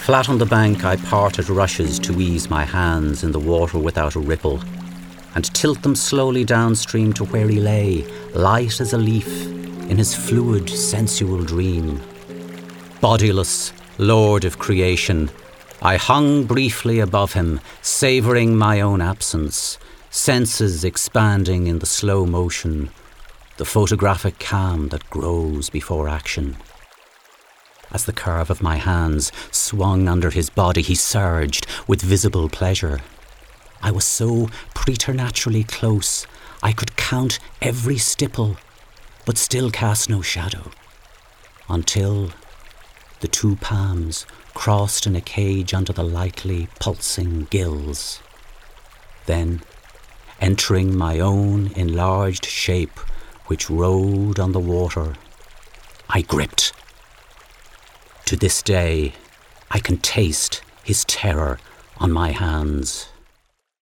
Flat on the bank I parted rushes to ease my hands in the water without a ripple, and tilt them slowly downstream to where he lay, light as a leaf, in his fluid, sensual dream. Bodiless, lord of creation, I hung briefly above him, savouring my own absence, senses expanding in the slow motion, the photographic calm that grows before action. As the curve of my hands swung under his body, he surged with visible pleasure. I was so preternaturally close, I could count every stipple, but still cast no shadow, until the two palms crossed in a cage under the lightly pulsing gills. Then, entering my own enlarged shape, which rode on the water, I gripped. To this day, I can taste his terror on my hands.